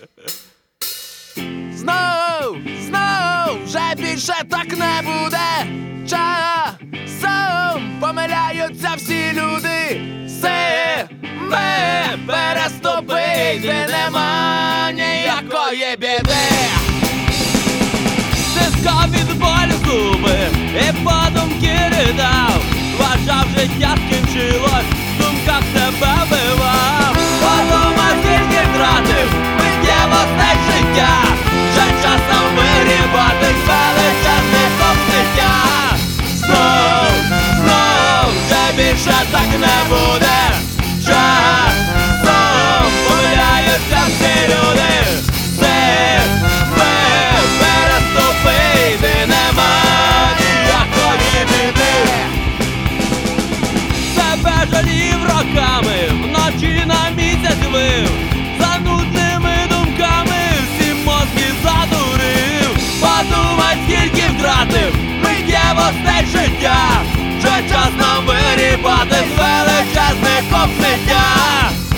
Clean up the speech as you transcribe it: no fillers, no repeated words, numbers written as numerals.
Знов, вже більше так не буде. Часом помиляються всі люди. Себе переступити нема ніякої біди. Стискав від болю зуби і подумки ридав. Вважав, життя скінчилось, в думках себе вбивав. Подумав, скільки втратив миттєвостей життя. Вже час нам вирібати з величезних обсиття. Знов, вже більше так не буде. Часом помиляються всі люди. Себе переступити нема ніякої біди. Себе жалів роками, вночі на місяць вив. За нудними думками всі мозки задурив. Подумай, скільки втратив миттєвостей життя. Вже час нам вирібати з величезних обсиття.